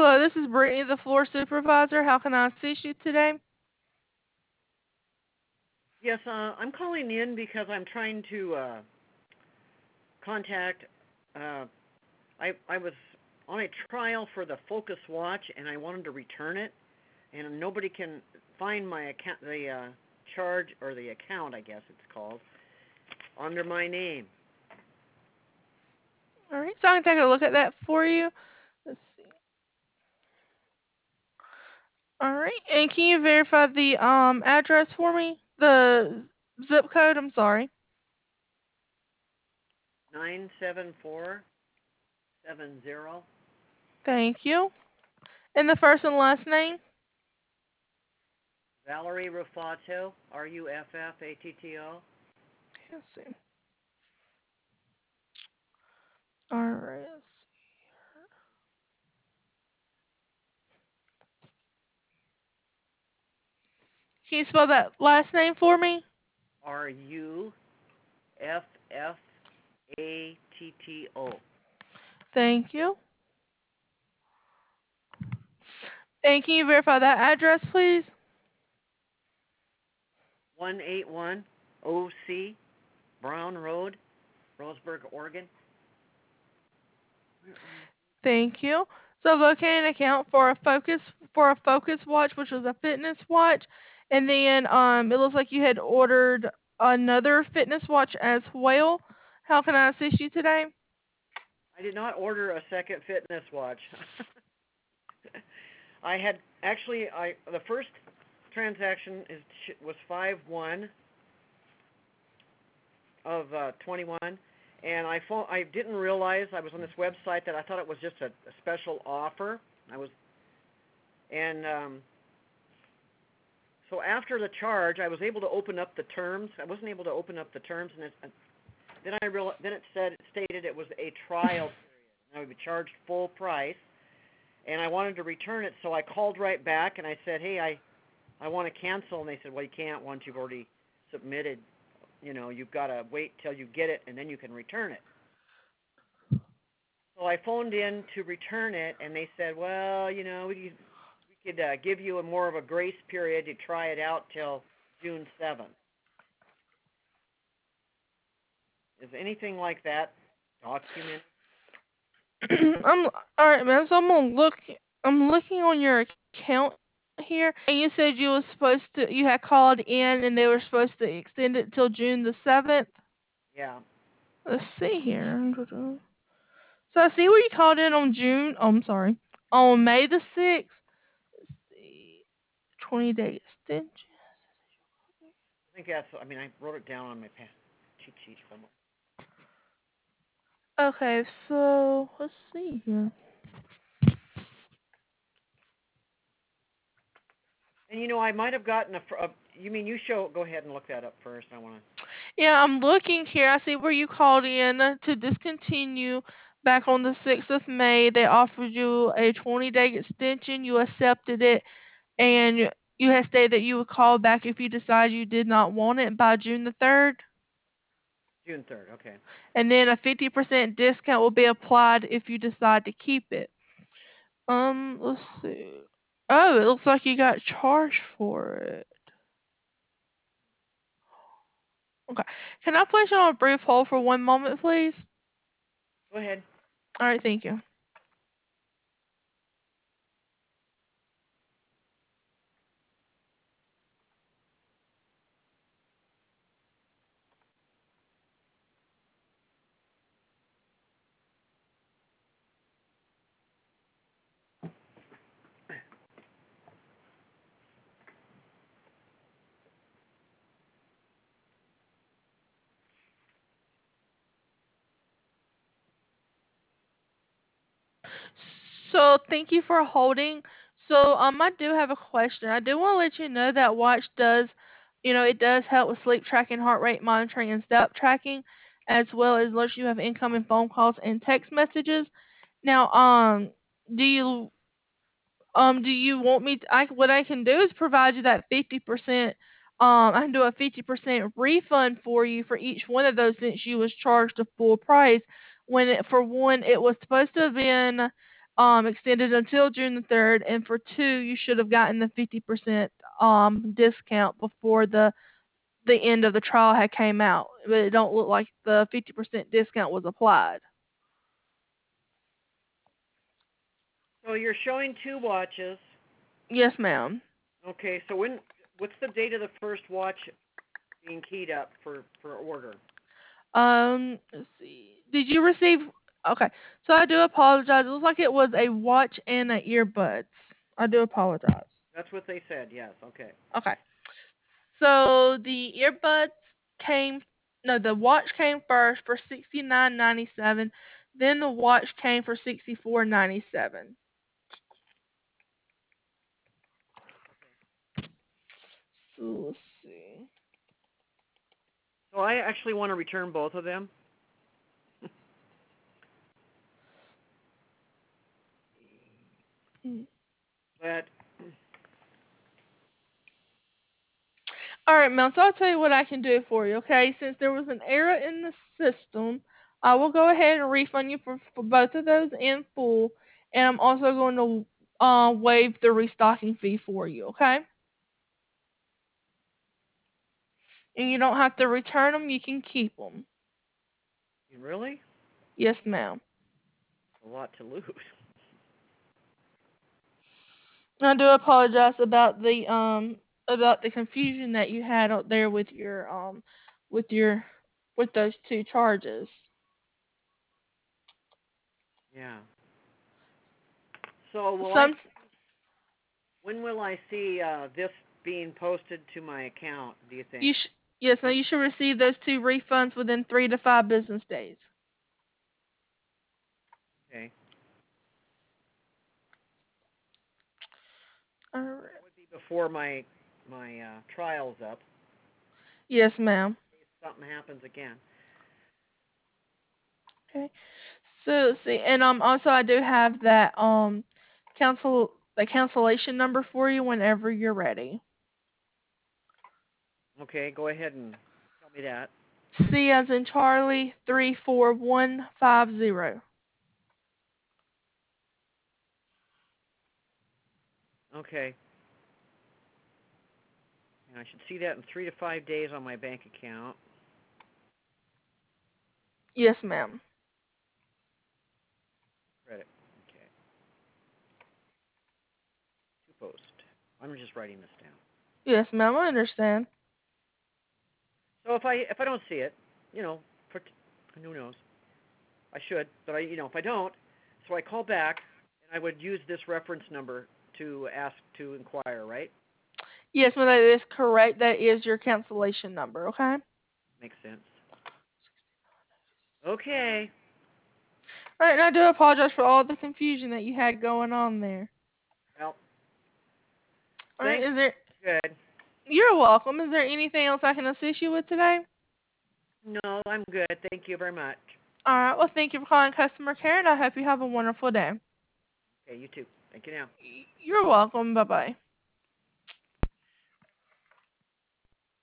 Hello, this is Brittany, the floor supervisor. How can I assist you today? Yes, I'm calling in because I'm trying to contact. Uh, I was on a trial for the Focus Watch, and I wanted to return it, and nobody can find my account, the charge or the account, I guess it's called, under my name. All right, so I can take a look at that for you. Let's see. All right, and can you verify the address for me? The zip code. I'm sorry. 97470. Thank you. And the first and last name. Valerie Rufato, Ruffatto. Let's see. All right. Can you spell that last name for me? Ruffatto. Thank you. And can you verify that address, please? 181 OC Brown Road, Roseburg, Oregon. Thank you. So locate an account for a Focus watch, which was a fitness watch, and then it looks like you had ordered another fitness watch as well. How can I assist you today? I did not order a second fitness watch. I had actually I the first transaction was 5/1 of 21, and I didn't realize I was on this website that I thought it was just a special offer. I was and So after the charge, I was able to open up the terms. I wasn't able to open up the terms, and then it stated it was a trial period. I would be charged full price, and I wanted to return it, so I called right back and I said, "Hey, I want to cancel." And they said, "Well, you can't once you've already submitted. You've got to wait till you get it, and then you can return it." So I phoned in to return it, and they said, "Well, we could give you a more of a grace period to try it out till June 7th." Is anything like that documented? I'm all right, man. So I'm gonna look. I'm looking on your account here, and you said you had called in, and they were supposed to extend it till June the 7th. Yeah. Let's see here. So I see where you called in on June. Oh, I'm sorry, on May the 6th. Let's see, 20-day extension. I think that's, I wrote it down on my cheat sheet somewhere. Okay, so let's see here. And I might have gotten you mean you go ahead and look that up first. I want to. Yeah, I'm looking here. I see where you called in to discontinue back on the 6th of May. They offered you a 20-day extension. You accepted it, and you had stated that you would call back if you decide you did not want it by June the 3rd. June 3rd, okay. And then a 50% discount will be applied if you decide to keep it. Let's see. Oh, it looks like you got charged for it. Okay. Can I place you on a brief hold for 1 moment, please? Go ahead. All right, thank you. So thank you for holding. So I do have a question. I do want to let you know that watch does, it does help with sleep tracking, heart rate monitoring, and step tracking, as well as lets you have incoming phone calls and text messages. Now, do you want me? What I can do is provide you that 50%. I can do a 50% refund for you for each one of those since you was charged a full price. For one, it was supposed to have been extended until June the 3rd, and for 2, you should have gotten the 50% discount before the end of the trial had came out. But it don't look like the 50% discount was applied. So you're showing 2 watches. Yes, ma'am. Okay, so what's the date of the first watch being keyed up for order? Let's see. Did you receive? Okay, so I do apologize. It looks like it was a watch and a earbuds. I do apologize. That's what they said. Yes. Okay. Okay, so the earbuds came. No, the watch came first for $69.97. Then the watch came for $64.97. So let's see. So I actually want to return both of them. Mm. But All right, Mel. So I'll tell you what I can do for you. Okay, since there was an error in the system, I will go ahead and refund you for both of those in full, and I'm also going to waive the restocking fee for you. Okay, and you don't have to return them. You can keep them. really, Yes, ma'am. a lot to lose. I do apologize about the confusion that you had out there with your with those 2 charges. Yeah. So Some when will I see this being posted to my account? Do you think? you sh- yes, now you should receive those 2 refunds within 3 to 5 business days. Okay. All right. Would be before my trial's up. Yes, ma'am. If something happens again. Okay. So let's see, and also I do have that the cancellation number for you whenever you're ready. Okay, go ahead and tell me that. C as in Charlie 34150. Okay. And I should see that in 3 to 5 days on my bank account. Yes, ma'am. Credit. Okay. To post. I'm just writing this down. Yes, ma'am. I understand. So if I don't see it, you know, for who knows, I should, but if I don't, so I call back and I would use this reference number to ask to inquire, right? Yes, ma'am. That is correct. That is your cancellation number. Okay. Makes sense. Okay. All right, and I do apologize for all the confusion that you had going on there. Well, All right. thanks. Is there? Good. You're welcome. Is there anything else I can assist you with today? No, I'm good. Thank you very much. All right. Well, thank you for calling customer care, and I hope you have a wonderful day. Okay, you too. Thank you now. You're welcome. Bye bye.